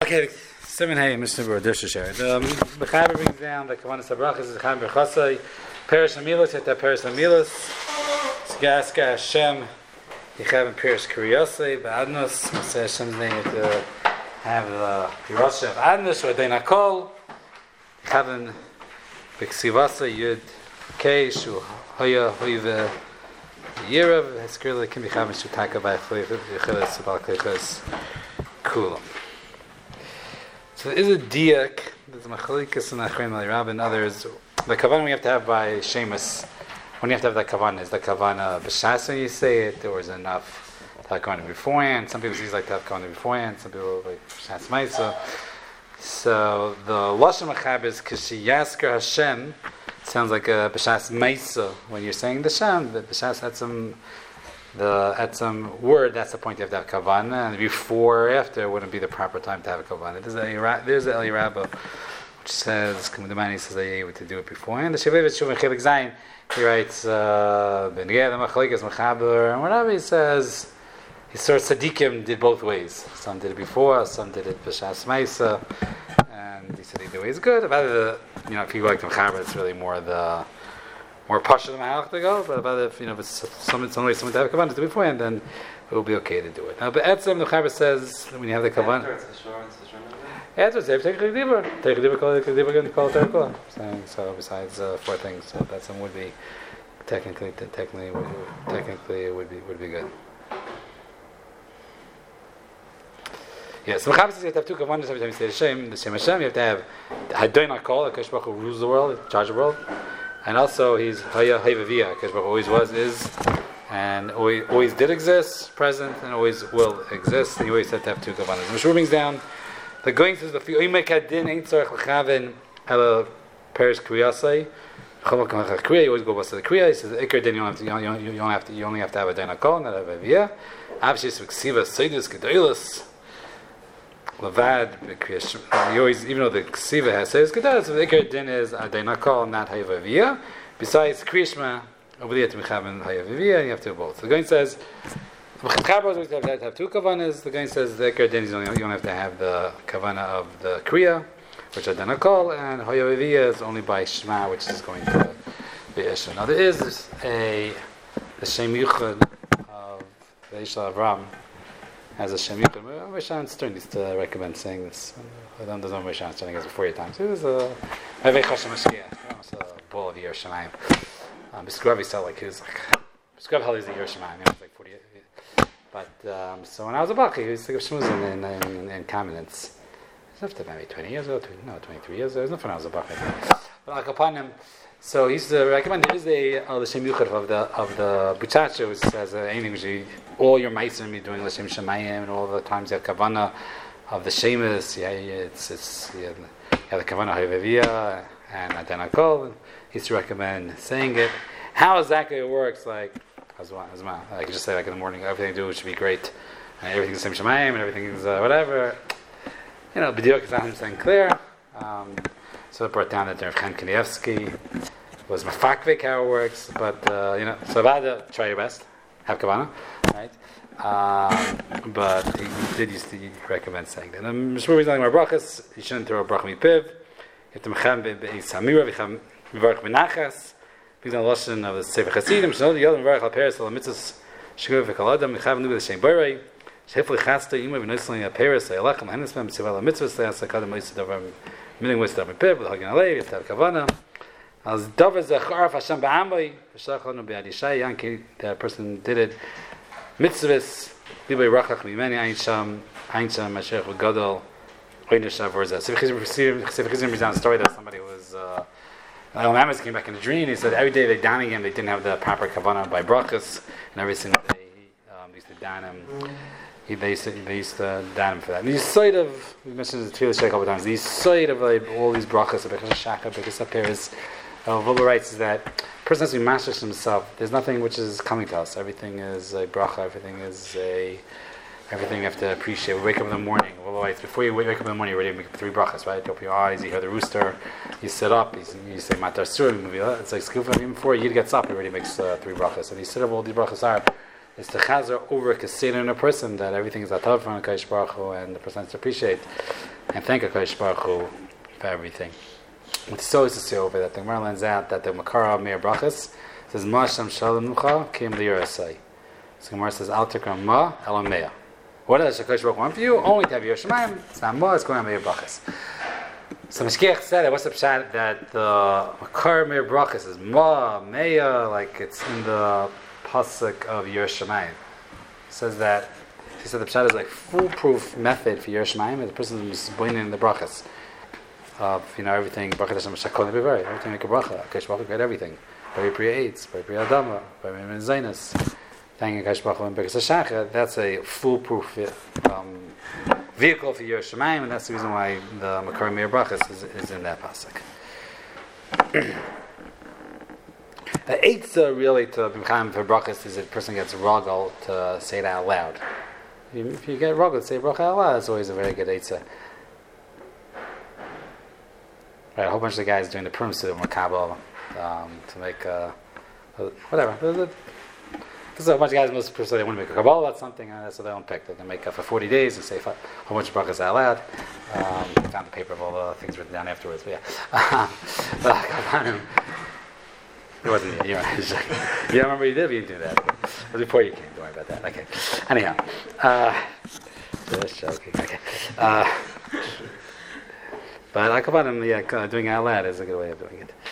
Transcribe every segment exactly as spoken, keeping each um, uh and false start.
Okay, Simon Hay, Mishnah Berurah Dirsha Share. The Mechaber brings down the Kavanas Habrachas is the Chaim Berchasai, Perish Amilas, at that Perish Amilas, Sgaska Hashem, Yechav and Perish Kuriyosei, Ba'adnos, Maseh Hashem's name, you have to have the Pirosha of Adnos, or Dein HaKol, Yechav and B'Ksivasa, Yud Kei, Shu Hoya, Hoive, Yirav, Heskirla, Kim Yechav and Shutaka, by Yechilas, Balkechas, Kulam. So there is a diak, there's machalikas and achrein al and others. The kavanah we have to have by shemus. When you have to have that kavanah, is the kavanah b'shas when you say it, or is it enough to have kavanah beforehand? Some people usually like to have kavanah beforehand. Some people like b'shas ma'isa. So the lashon machab is kishi yasker Hashem. Sounds like a b'shas ma'isa when you're saying the Shem. The b'shas had some. The at some word, that's the point you have to have kavanah, and before or after wouldn't be the proper time to have a kavanah. There's a there's the Eli Rabba, which says Kamudamani says that you're able to do it beforehand. The Shevevet Shuvin Chelik Zayin, he writes Ben Gad Machalikas Machaber, and whatever he says, he sort of tzaddikim did both ways. Some did it before, some did it b'shas ma'isa, and he said either way is good. About the you know if you like the Machaber, it's really more the more pasha than halach to go, but about if you know if it's some some way someone to have a kavanah to do beforehand, then it will be okay to do it. Now, but Etzem the Chaber says when you have the kavanah. Afterwards, they take a dibur, take a dibur, call it a dibur, and call it terkula. Saying so. Besides uh, four things, so that some would be technically, technically, would, technically, it would be would be good. Yes, yeah, so Chaber says you have to have two kavanas every time you say the Shem, the Shem Hashem. You have to have Hadoin HaKol, Akash Baruch Hu rules the world, charge the world. And also, he's Haya Hayvaviyah, because Baruch always was, is, and always, always did exist, present, and always will exist. And he always had to have two kavanas. And Mishur brings down the going through the Oimek Hadin Ein Tzarech L'Chavin Ela Perish Kriyasei. Chol Kamach Kriya. You always go to the Kriya. He says the Iker Din you don't have to. You don't, you don't have to. You only have to have a Dein HaKol, not a Hayvaviyah. Avshis V'Ksiva Seidus Gedolos. Lavad, you always, even though the Ksiva has says Kedah, so the Iker Din is Dein HaKol, not Hayavaviyah. Besides Krishma, over there to Mechavan Hayavaviyah, you have to do both. So the Gaon says, Mechaber always have to have two kavanas. The Gaon says the Iker Din is only, you don't have to have the kavana of the Kriya, which are Dein HaKol, and Hayavaviyah is only by Shema, which is going to be Isha. Now there is a the Shem Yuchad of the Yishal Avram. As a Shem Yuchad, Rishan Stern used to recommend saying this. I don't know Rishan Stern as before your time. So it was a Mevei Chashem Mashkiach. It was a bowl of Yerushalayim. Um, Biskravi felt like he was like Biskrav held he was a Yerushalayim. He was like forty. But um, so when I was a Bach, he used to give shmuzin in in, in Kamenetz. It's after maybe twenty years ago, no, twenty-three years ago. It was not when I was a Bach. But like upon him. So he used to recommend there is a uh, the Shem Yuchad of the of the Buchacha, which says uh, anything which you, all your meisim you're doing L'Shem Shemayim, and all the times you have kavanah of the Shemus. Yeah, it's it's you have, you have the kavanah Hayvaviyah and Dein HaKol. He used to recommend saying it. How exactly it works, like as well, as well. I could just say like in the morning, everything I do should be great, and everything's L'Shem Shemayim, and everything's uh, whatever. You know, B'diuk is not one hundred percent clear. Um, So it brought down that Rav Chaim Kanievsky was mafakvik how it works, but uh, you know, so Vada, try your best, have kavanah, right? Um, but he, he did used to recommend saying that. And Mishmur is talking about brachas. You shouldn't throw a bracha mipiv. You have to mecham be'samira, v'cham mivarach benachas. He's on the lashon of the Sefer Chasidim. Shnol the yodem mivarach al peres al mitzvos shiguv v'kol adam michav nu b'shem borei. Shefli chasta imu v'noisli al peres ha'yalachem hanis mem sival al mitzvos le'as hakadam moisid davar. Meaning with the Pib, with Hagan Alei, you have to have Kavanah. As Dover Zecharf Hashem Ba'amai, V'shachonu Be'ad Yishai, Yanki, that person did it. Mitzvahs, Libay Rachach Mimeni, Ein Sham, Ein Sham, Mashiach V'Gadol, Oin Yishav Vorza. So Chizim brings down a story that somebody was, uh, Al Mamas came back in a dream, he said every day they down him, they didn't have the proper Kavanah by brachas, and every single day he um, used to down him. He, they, used to, they used to down him for that. And these side of, we mentioned the Tefillah Shei a couple of times, these side of like, all these brachas, Bechas Shachar, Bechas Aperes, uh, Vogel writes is that a person has to be masters himself. There's nothing which is coming to us. Everything is a bracha, everything is a, everything you have to appreciate. We wake up in the morning, Vogel writes, before you wake up in the morning, you're ready to make three brachas, right? You open your eyes, you hear the rooster, you sit up, you, you say Matar Surah, it's like skillful. Even before Yid gets up, he already makes uh, three brachas. And you sit up, all these brachas are. It's the chazer over kasir in a person that everything is atav from Hakadosh Baruch Hu, and the person has to appreciate. and thank HaKadosh Baruch Hu for everything. It's so easy to see over that the Gemara lends out that the Makara of Meir Brachas says Ma Shem Shalom Nucha Kim Lirasai. So Gemara says Al Tikram Ma Elam Mea. What does HaKadosh Baruch Hu want for you? Only to have Yer Shemayim. It's not Ma, it's going on Meir Brachas. So Meshkiach said that what's the pshat that the Makara Meir Brachas is Ma, Mea, like it's in the pasuk of Yer Shemayim. It says that he said the pshat is like foolproof method for Yer Shemayim. The person is born in the brachas of you know everything. Baruch Hashem Shakol Nebivari. Everything make a bracha. Akash Baruch Hu everything. Very priya eitz. Very priya adama. Very min zaynus. Thanking Akash Baruch Hu and Birkas Hashacha. That's a foolproof um, vehicle for Yer Shemayim, and that's the reason why the Makar Meir Brachas is, is in that pasuk. The eitzah really to b'mchayim for brachas is that a person gets ragel to say it out loud. If you, if you get ragel to say bracha out loud, it's always a very good eitzah. Right, a whole bunch of the guys doing the purim to makabel um, to make uh, whatever. Because a bunch of guys most so they want to make a kabbalah about something, and so they don't pick. They can make up for forty days and say a whole bunch of brachas out loud. Um, found the paper of all the things written down afterwards. But yeah. It wasn't you. You don't remember you did, but you didn't do that. It was before you came. Don't worry about that. Okay. Anyhow. Uh, just joking. Okay. Uh, but Akabanim, yeah, doing it out loud is a good way of doing it.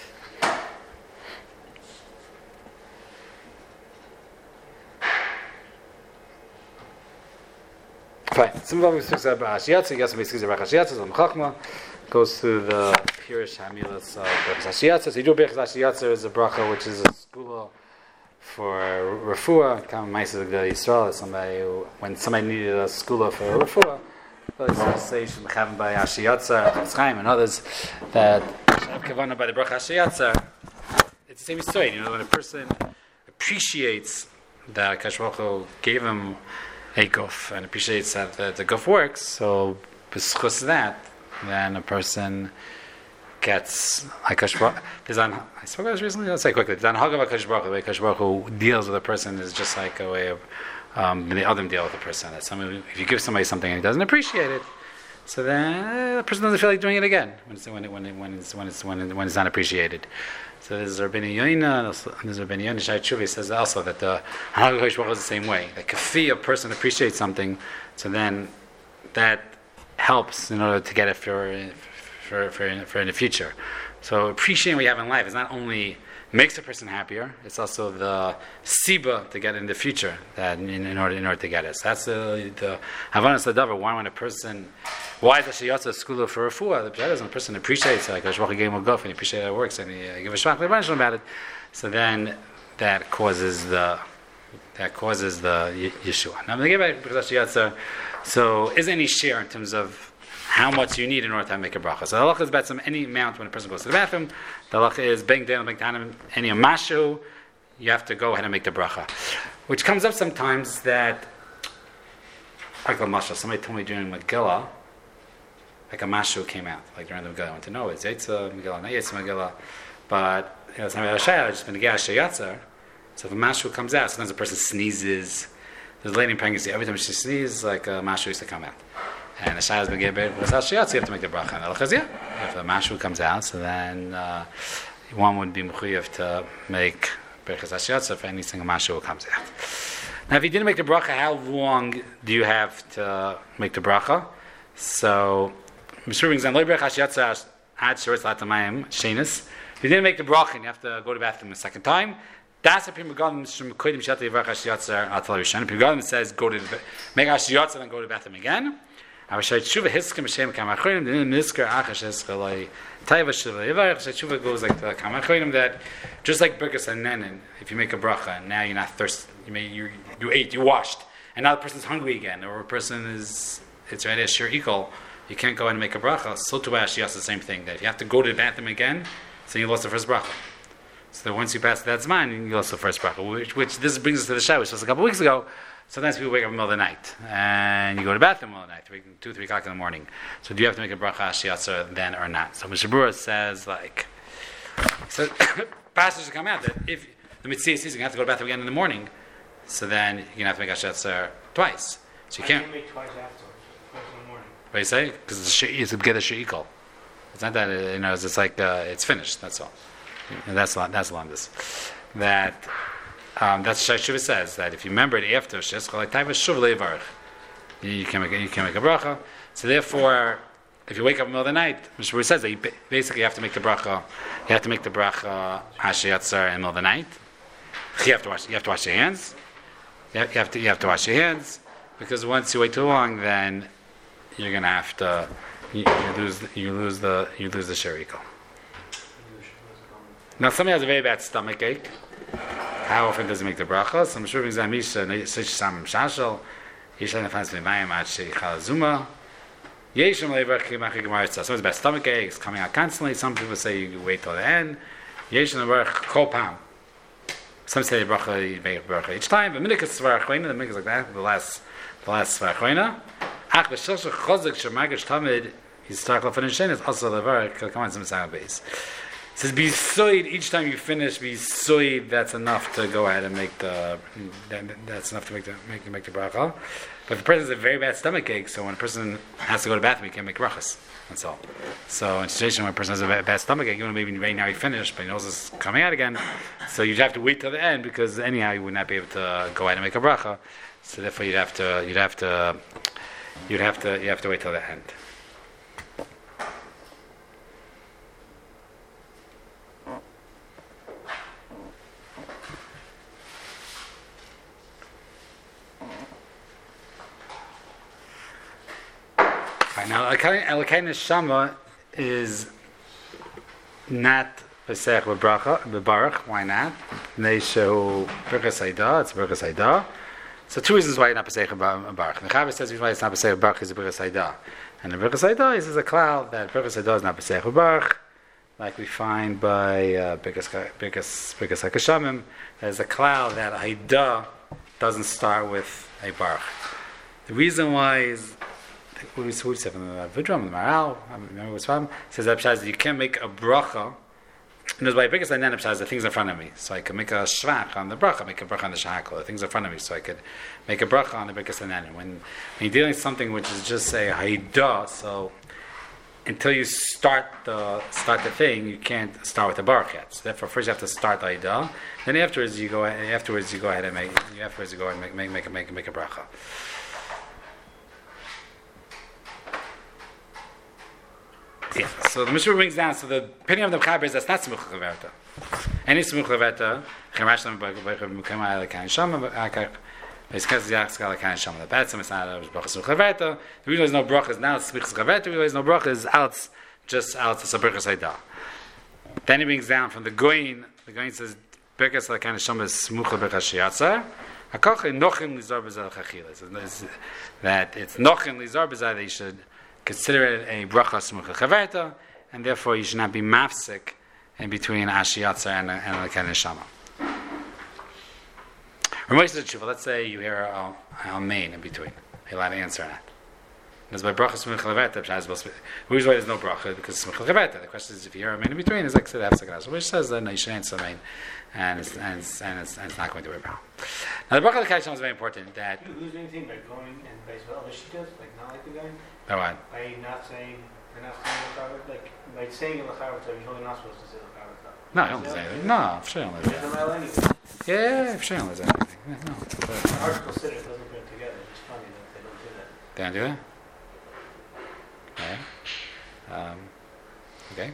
Fine. Some of them speaks about Hashiyatza. Yasam speaks about Hashiyatza. Some Chachma goes through the Pirish Hamilas of Berachas Hashiyatza. So you do Berachas Hashiyatza is a bracha which is a skula for refuah. Common Ma'aser of Yisrael is somebody who, when somebody needed a skula for refuah, they say Shemchaven by Hashiyatza, Chafetz Chaim, and others that have kavanah by the Berachas Hashiyatza. It's the same story. You know, when a person appreciates that Akash Baruch Hu gave him a guf and appreciates that the, the guf works, so b'schus that, then a person gets Akash Baruch. There's on I spoke about this recently. Let's say quickly. The Hagav Akash Baruch, the way Akash Baruch Hu deals with a person is just like a way of um, the other deal with a person. That somebody, if you give somebody something and he doesn't appreciate it, so then uh, the person doesn't feel like doing it again when it's when it, when it, when it's when it's when, it, when it's not appreciated. So there's Rabbeinu Yoina, there's Rabbeinu Yoina Shai Tshuva says also that the Hagav Akash Baruch is the same way. Like if a person appreciates something, so then that helps in order to get it for for for in, for in the future. So appreciating what you have in life is not only makes a person happier, it's also the siba to get in the future that in, in order in order to get it. So that's the the havanas ladavar. Why when a person why is the shiyatza skula for refuah? The pshat is when a person appreciates it, like Hashbach gave him a guf and he appreciates how it works and he uh, give a shvach about it. So then that causes the that causes the Yeshua. Now I'm going to give back to shiyatza. So is any share in terms of how much you need in order to make a bracha? So the halacha is about some any amount when a person goes to the bathroom. The halacha is bang down, bang down, any amashu. You have to go ahead and make the bracha, which comes up sometimes that like a mashal. Somebody told me during Megillah, like a mashu came out like during the Megillah. I want to know it's Yitzah Megillah, not Yitzah Megillah, but you know, somebody Hashayah just been a gas shayatzer. So if a mashu comes out, sometimes a person sneezes. There's a lady in pregnancy. Every time she sneezes, like a mashu used to come out. And the shayah has been given without shayatz, you have to make the bracha. And the yeah, if a mashu comes out, so then uh, one would be mechuyev to make berachas hashiyatz if anything a mashu comes out. Now, if you didn't make the bracha, how long do you have to make the bracha? So, Mishnah brings down loy berachas hashiyatz ad sheretz latamayim shenis. If you didn't make the bracha, and you have to go to the bathroom a second time. That's a Pri Megadim Shemkoidim Shati Yivach Hashiyatzer Atal Rishon. Pri Megadim says go to the, make Hashiyatzer and go to the bathroom again. Avashay Tshuva Hiskim Hashem Kamachonim Din Nisker Achash Eskalei Taiva Shuvah Yivach Tshuva goes like the Kamachonim that just like Birkas and Nenin, if you make a bracha and now you're not thirsty, you may you you ate, you washed, and now the person's hungry again, or a person is it's already a shir equal, you can't go and make a bracha. So to Hashiyatzer the same thing that if you have to go to the bathroom again, so you lost the first bracha. So once you pass that zman, you go to the first bracha, which, which this brings us to the Shah, which was a couple of weeks ago. Sometimes people wake up in the middle of the night, and you go to the bathroom in the middle of the night, three, two, three o'clock in the morning. So do you have to make a bracha hashiyatzer then or not? So Mishabura says, like, so passages come out that if the mitzvah says you have to go to the bathroom again in the morning, so then you're going to have to make hashiyatzer twice. So you can't. I can make twice afterwards, twice in the morning. What do you say? Because it's a it's a get a sheikol. It's not that you know. It's just like uh, it's finished. That's all. And that's that's this. That um, that's what Shiva says. That if you remember it after Shis, like type of shuv levarich, you can make a, you can make a bracha. So therefore, if you wake up in the middle of the night, Mishnah says that you basically have to make the bracha. You have to make the bracha Hashayatzar in the middle of the night. You have to wash. You have to wash your hands. You have, you have to. You have to wash your hands because once you wait too long, then you're gonna have to. You, you lose. You lose the. You lose the sheriko. Now, somebody has a very bad stomach ache. How often does he make the bracha? Some sure brings Amisha, Sish Sam Shashal, Yishan finds me Mayim Achi Chalazuma. Yesham Lever Kimach Gemaritza. So it's bad stomach ache, it's coming out constantly. Some people say you wait till the end. Yesham Lever Kolpam. Some say the bracha, you make a bracha each time. But Minikas Svarachwena, the Minikas like that, the last, the last Svarachwena. Ach, B'Shosha Chozik Shemagish Tamid, he's starting to finish in, it's also the Lever, come on, some sound base. It says be soid each time you finish. Be soid. That's enough to go ahead and make the. That, that's enough to make the make make the bracha. But if the person has a very bad stomach ache, so when a person has to go to the bathroom, he can't make brachas. That's all. So in a situation where a person has a bad stomach ache, you know maybe right now he finished, but he knows it's coming out again. So you'd have to wait till the end because anyhow you would not be able to go ahead and make a bracha. So therefore you'd have to you'd have to you'd have to you have to wait till the end. Now, Elokai Neshama is not Pesach B'Bracha, B'Barach. Why not? Neishu Birkas Haidah. It's Birkas Haidah. So two reasons why it's not Pesach B'Barach. The Chavos says why it's not Pesach B'Barach is Birkas Haidah, and the Birkas Haidah is a cloud that Birkas Haidah is not Pesach B'Barach, like we find by uh, Birkas Birkas Birkas Hakashamim. There's a cloud that Haidah doesn't start with a Baruch. The reason why is. What do we say from the Vidram, the Maral? I remember what's from. Says that you can't make a bracha. And there's by biggest I know the things in front of me, so I can make a shvach on the bracha, make a bracha on the shahakol. The things in front of me, so I could make a bracha on the biggest I when, when you're dealing with something which is just a haidah, so until you start the start the thing, you can't start with the baruch yet. So therefore, first you have to start the haidah. Then afterwards you go afterwards you go ahead and make afterwards you go ahead and make make make make, make a bracha. Yeah. So the Mishnah brings down. So the opinion of the Mechaber is that's not Smuch Leverta. Any Smuch Leverta, Chemashlam B'Mukama Elakain Shama, Akar, V'Yiskas Yachskal Elakain Shama. The bad is not a bracha Smuch Leverta. The reason there's no bracha is now Smuch Leverta. The reason there's no bracha is out, just out to Birkas Haidah. Then he brings down from the Goyin. The Goyin says Birkas Elakain Shama is Smuch Birkas Shiatzer. Hakach Nochin Lizar B'Zal Chachila. That it's Nochin Lizar B'Zal they should consider it a bracha smucha chaverta, and therefore you should not be mafsik in between ashiyatzer and and the kind of shama. Let's say you hear a, a main in between. Are you allowed to answer that? Because by bracha smucha chaverta, we usually there's no bracha because smucha chaverta. The question is if you hear a main in between, it's like say the which says that no, you should answer the main, and it's and it's, and it's, and it's not going to be bracha. Now the bracha of the Kaisham is very important. That you lose anything by going and by well, the shittas like not like the guy. By what? By not saying, by not saying l'chavet, like by saying l'chavet, you're really not supposed to say l'chavet. No, I don't say anything. No, I'm sure I don't say anything. Yeah, I'm sure I don't say anything. Yeah, no. The article said it doesn't put it together. It's funny that they don't do that. They don't do that? Okay. Um, okay.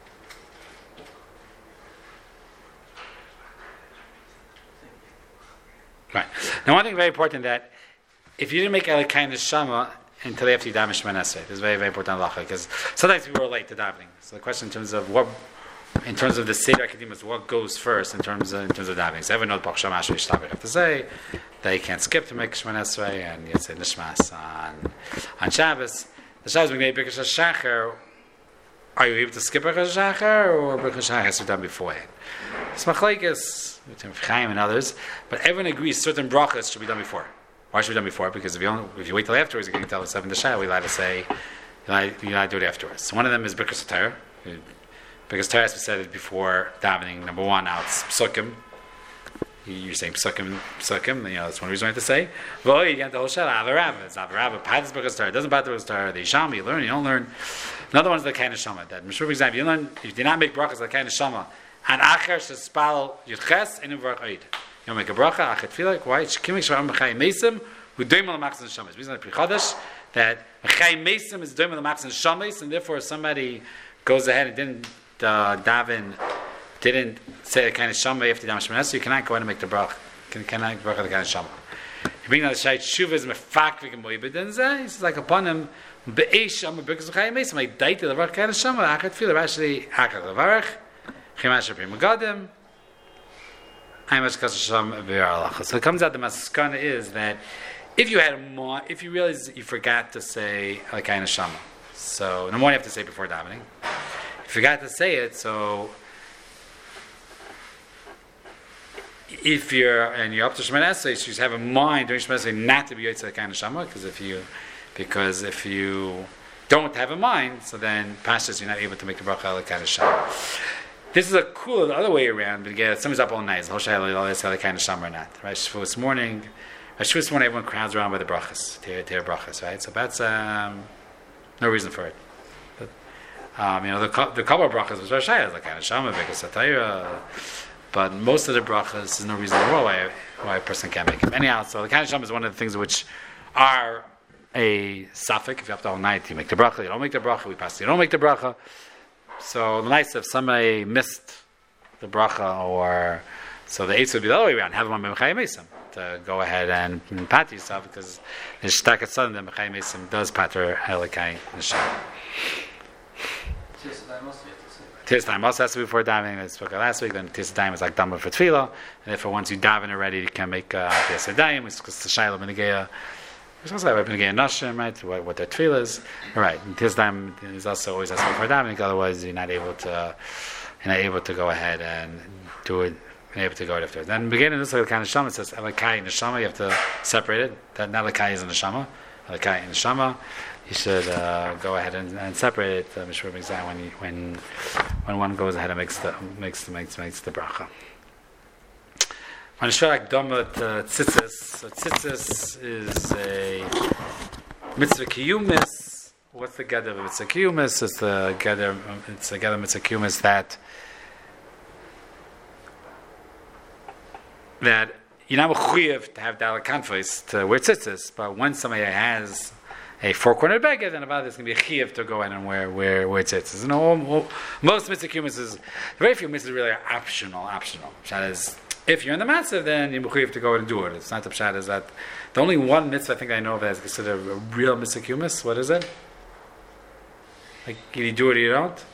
Right. Now, one thing very important that if you didn't make a kind of shama until after you daven Shemona Esrei, this is very very important halacha because sometimes people are late to davening. So the question in terms of what, in terms of the Seder Akadim is what goes first in terms of in terms of davening. So everyone knows Baruch Shem Asher Yishtav you have to say that you can't skip to make Shemona Esrei and you say Nishmas on on Shabbos. The Shabbos we made Birkas HaShachar. Are you able to skip Birkas HaShachar or Birkas HaShachar has to be done beforehand? It's machlekes between Chaim and others, but everyone agrees certain brachas should be done before. Why should be done before? Because if you only, if you wait till afterwards, you're going to tell us seven to Shah. We allowed to say you allowed to do it afterwards. So one of them is Birkas Torah. Birkas Torah, as we said it before davening. Number one, now it's psukim. You're saying psukim, psukim. You know, that's one reason I have to say. Well, you get the whole shell. Avarava. It's avarava. Patas b'chastar. It doesn't patas b'chastar. The yisham. You learn. You don't learn. Another one is the kind of shama. That, for example, you learn. If you do not make brachas, the kind of shama. And acher shespal yudches inu v'rach oid. You don't make a bracha. Achet feel like why? Shkimik shvarim b'chayim mesim. Who doim al machzon shamas. The reason that prichadash that b'chayim mesim is doim al machzon shamas, and therefore somebody goes ahead and didn't uh, daven. Didn't say the kind of shama after Dam Shemana, so you cannot go ahead and make the brach. You cannot make the brach of the kind of shama. You bring out the shayt shuva is mefakvik and moibid, and he says like upon him be'esh shama because of chayim mesim. I died to the brach kind of shama. Achat feel actually achat levarach chimash aprim magadim. I must cause shama v'aralacha. So it comes out the maskana is that if you had a mo- if you realize that you forgot to say the kind of shama, so in the morning you have to say it before davening. If you forgot to say it, so. If you're and you're up to Shemoneh Esrei, so you have a mind during Shemoneh Esrei not to be Yotzei kind of Shama, because if you, because if you don't have a mind, so then pastors you're not able to make the bracha kind of Shama. This is a cool the other way around. But again, somebody's up all night. The whole kind of Shama or not, right? So this morning, this morning everyone crowds around by the brachas, tear brachas, right? So that's um, no reason for it. But, um, you know, the the couple of brachas was Rosh Hashanah, like kind of Shama, because Satayra. But most of the brachas, there's no reason at all why, why a person can't make them. Anyhow, so the kind of shama is one of the things which are a suffix. If you have the whole night, you make the bracha, you don't make the bracha, we pass, you don't make the bracha. So nice if somebody missed the bracha, or so the eights would be the other way around, have them on Mechayim Mesim, to go ahead and, and pat yourself, because the Shtakat Son, the Mechayim Mesim does pater Helikai Nisham. Tis time also has to be before davening. I spoke last week. Then tis time is like dama for tefillah, and therefore once you daven already, you can make tis daim. It's because the shayla benegaya. There's also like benegaya nashim, right? What, what their tefillah is, all right? And tis time is also always has to be before davening. Otherwise, you're not able to, you're not able to go ahead and do it. You're able to go after it. Then in the beginning, this is like kind of shama. It says elakai and neshama. You have to separate it. That not elakai is in the neshama. Elakai and neshama. You should uh, go ahead and, and separate it. Uh, when you, when when one goes ahead and makes the makes makes makes the bracha. When it's like domat tzitzis, so tzitzis is a mitzvah kiyumis. What's the gather of mitzvah kiyumis? It's the gather. It's the gather mitzvah kiyumis that that you're not mechuyev to have dalek kanfos to wear tzitzis, but when somebody has a four-cornered beged, and about this going to be a chiyuv to go in and wear where where tzitzis. You know, all, all, most mitzvah kiyumis is very few mitzvahs really are optional. Optional. Pshat is if you're in the matzah, then you're mechuyev to go in and do it. It's not the pshat is that the only one mitzvah I think I know of that is considered a real mitzvah kiyumis. What is it? Like you do it or you don't.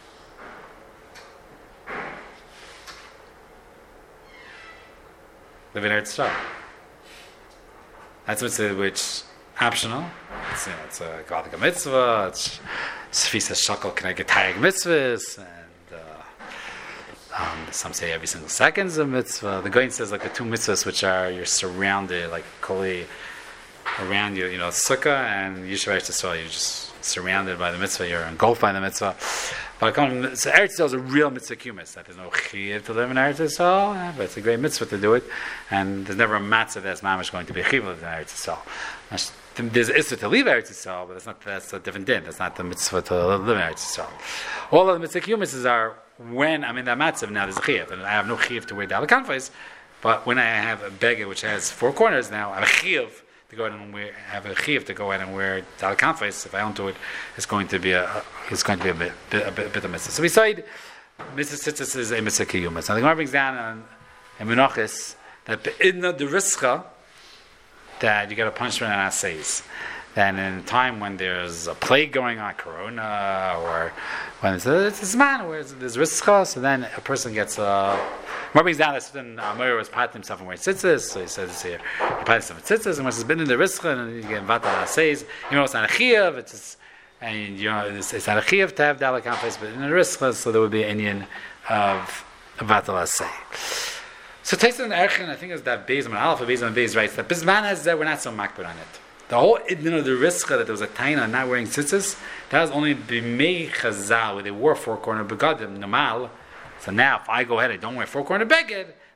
Live in Eretz Yisrael. That's mitzvah which optional. It's, you know, it's a Gaudiga mitzvah, it's Sfisa Shakal Keneged mitzvahs, and uh, um, some say every single second is a mitzvah. The Goyin says like the two mitzvahs which are, you're surrounded, like Koli, around you, you know, Sukkah and Yishuv Eretz Yisrael, you're just surrounded by the mitzvah, you're engulfed by the mitzvah. But so Eretz Yisrael is a real mitzvah kumis. That there's no chiyuv to live in Eretz Yisrael, yeah, but it's a great mitzvah to do it. And there's never a matzah that's mamish going to be chiyuv in Eretz Yisrael. There's issur to leave Eretz Yisrael, but that's not that's a different din. That's not the mitzvah to live in Eretz Yisrael. All of the mitzvah kumis are when I'm in that matzah. Now there's a chiyuv, and I have no chiyuv to wear dalek kanfos. But when I have a beggar which has four corners, now I have a chiyuv to go ahead and wear, have a chiyuv to go ahead and wear dalek kanfos. If I don't do it, it's going to be a it's going to be a bit a bit, a bit of mitzvah. So beside mitzvah tzitzis is a mitzvah kiyumas. Now the Gemara brings down on in Menachos that in the rischa that you get a punishment on assays. Then in a time when there's a plague going on, corona, or when it's a, it's a man where there's rischa, so then a person gets a. More brings down that certain Amir was patting himself and wearing tzitzis, so he says here, he patted himself with tzitzis, and once it's been in the rischa, and you get vata assays, you know it's not a chiyav, it's just, and you know it's, it's not a chiyav to have dalek kanfos, but in the rischa, so there would be an inyan of vata assay. So Taisa and Erchin, I think it's that Beis and Alpha, Beis and Beis writes that Bisman has that we're not so makbid on it. The whole you know the rischa that there was a taina not wearing tzitzis, that was only b'mei chazal where they wore four corner begadim normal. So now if I go ahead and don't wear four corner beged,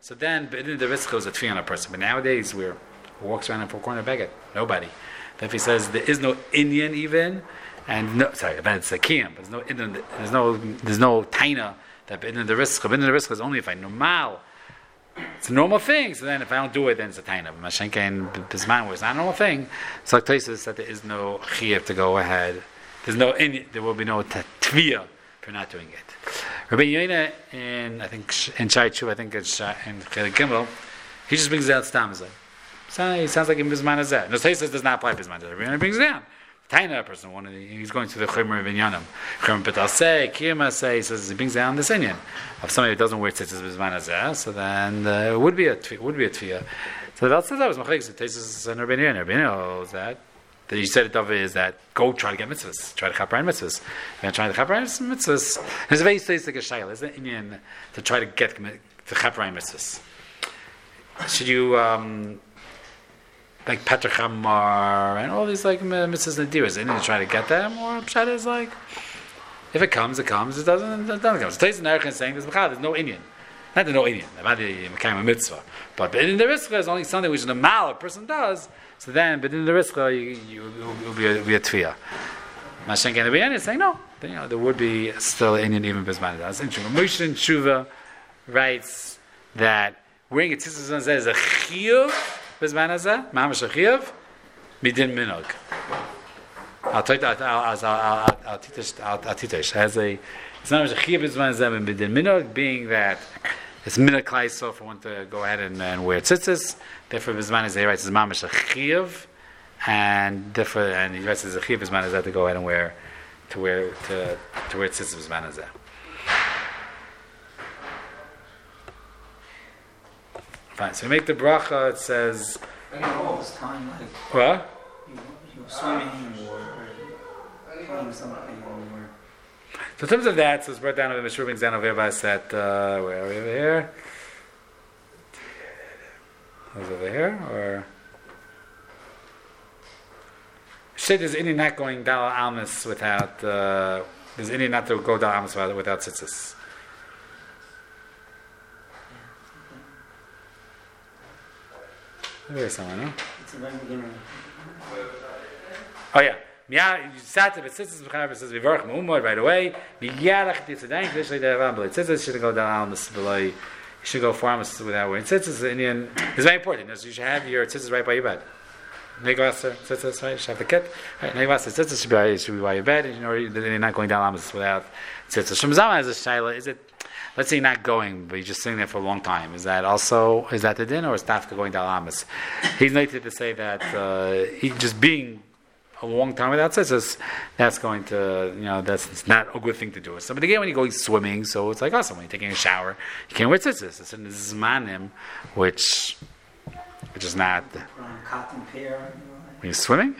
So then, but the risk is a tefillah on a person. But nowadays, we're who walks around in four corner beggar? Nobody. If he says there is no Indian even, and no, sorry, it's a kiyam, but there's no Indian, there's no, there's no taina that in the risk. In the risk is only if I normal. It's a normal thing. So then, if I don't do it, then it's a taina. But Mashenka and Bisman was not a normal thing. So like Tosfos that there is no chiyuv to go ahead. There's no Indian, there will be no tviyah for not doing it. Rabbi Yoina in I think in Shai Tshuva, I think it's in Chelik Gimel, he just brings out stamza. So he sounds like in Bisman Azeh. No, Tosfos does not apply Bisman Azeh. He brings it down. Taina person, one of the, he's going to the Chomer of Inyanim. Chomer Petal say, Kiyama say, he says he brings down this Inyan of somebody who doesn't wear tzitzis Bisman Azeh. So then uh, it would be a would be a tefillah. So that's that was Machlekes. Tosfos and Rabbi Yoina. Rabbi Yoina knows that. That you said it of is that go try to get mitzvahs, try to chaper mitzvahs. You're trying to chaper mitzvahs. There's a very like a shayla, isn't it? Indian to try to get to chaper mitzvahs. Should you um, like Petrachamar and all these like mitzvahs and nadiras? Indian to try to get them, or pshat is like if it comes, it comes. It doesn't, it doesn't come. So Tosfos and Erech saying there's there's no Indian. Not the no Indian. About the Mekayim mitzvah, but in the risk is only something which the mal a person does. So then, but in the risk, you, you, it will be a, be a tefillah. Mashenk and the B'yan is saying no. Then, you know, there would be still Indian even Bisman. That's interesting. Moshe Tshuva writes that wearing a tzitzis on is a chiyuv Bisman Hazeh, mamash a chiyuv, midin minog. I'll tell you that. I'll I'll I'll teach. I'll teach. As a it's not a chiyuv Bisman Hazeh midin minog, being that it's minog klaiso for one to go ahead and, and wear tzitzis. Therefore, Bisman Hazeh writes as mamash a chiyuv, and therefore, and he writes as a chiyuv Bisman Hazeh to go ahead and wear to wear to to wear tzitzis Bisman Hazeh. Fine. So we make the bracha. It says. All this time, like what? You, you were swimming or, or playing something or. So in terms of that, so it's brought down over the Mishur brings down over here by set. Uh, where are we over here? Was over here or? Shit is any not going dal almas without. Uh, there's any not to go dal almas without, without tzitzis. There's someone, no? It's a very beginning. Oh yeah. Yeah, you sat to tzitzis b'chaver says v'varach me'umod right away. V'yarach tzitzadayin k'dishlei de'avam b'lei tzitzis should go down almas b'lei. You should go four almas without wearing tzitzis. Indian is very important. You should have your tzitzis right by your bed. Negvaser tzitzis, right? You should have the kit. Right, negvaser tzitzis should be by, should be by your bed. And you know you're not going down almas without tzitzis. From Zama as a shaila, is it? Let's say you're not going, but you're just sitting there for a long time. Is that also, is that the din, or is Tafka going down Amas? He's noted to say that uh, he just being a long time without tzitzis, that's going to, you know, that's it's not a good thing to do. So, but again, when you go swimming, so it's like awesome. When you're taking a shower, you can't wear tzitzis. It's in the zmanim, which, which is not. Put on a cotton pair. When you're swimming?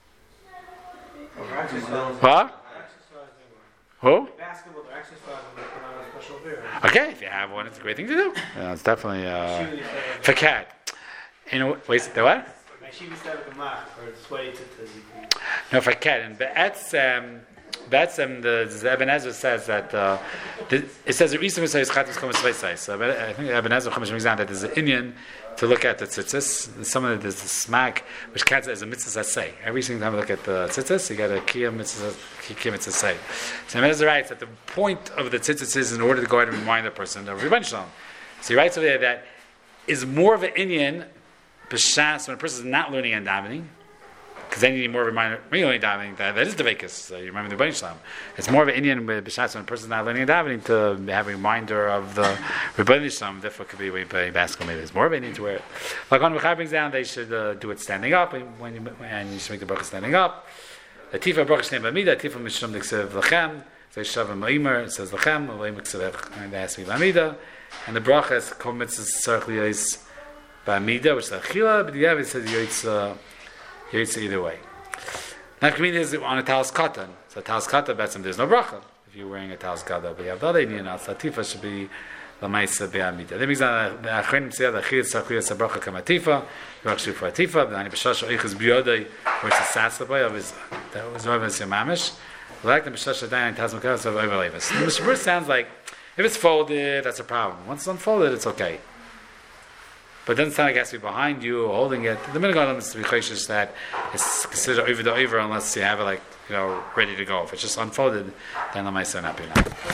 Or exercise. What? Who? Basketball or exercise, they put on a special beer. Okay, if you have one, it's a great thing to do. Yeah, it's definitely uh, for cat. You know, wait, the what? My shiva started with the mach, or it's way to the. No, for cat. And that's um, that's um, the, the Ebenezer says that uh, the, it says the reason says chatos komas vayisai. So I think Ebenezer comes brings down that there's an Indian to look at the tzitzis. Some of it is the smack, which counts as a mitzvah say. Every single time you look at the tzitzis, you got a kiyam mitzvah, kiyam mitzvah say. So Ebenezer writes that the point of the tzitzis is in order to go ahead and remind the person of Rebbeinu Shalom. So he writes over there that is more of an Indian b'shas when a person is not learning and davening, because then you need more of a reminder. When you're learning davening, that, that is the vekas. So you remember the Rebbeinu Shalom. It's more of an Indian b'shas when a person is not learning and davening to have a reminder of the Rebbeinu Shalom. Therefore, it could be way by basketball. Maybe it's more of an Indian to wear it. Like on Mechai brings down, they should uh, do it standing up, and when you, and you should make the bracha standing up. The tifa bracha shnei b'amida, tifa mishum d'ksev lachem. So Shavim Ma'imer, it says lachem, Ma'imer ksevech, and it has to be b'amida. And the bracha is kol mitzvahs tzarich liyos b'amida, which is achila, but the Yavis says yoytz yoytz either way. Now, community is on a talis katan. So talis katan, betzim, there's no bracha if you're wearing a talis katan. But you have the other Indian now. So tifa should be l'maisa b'amida. That means that the achrenim say the achila tzarich liyos bracha kamatifa, you actually for a tifa. The ani b'shash oiches b'yodei, where it's a satzabay of his that was over his yamamish. Like the b'shash adayin tazmakas of overlevis. The Mishabur sounds like if it's folded, that's a problem. Once it's unfolded, it's okay. but it doesn't sound like it has to be behind you or holding it. The minhag is to be cautious that it's considered over the over unless you have it like you know ready to go. If it's just unfolded, then the mice are not being.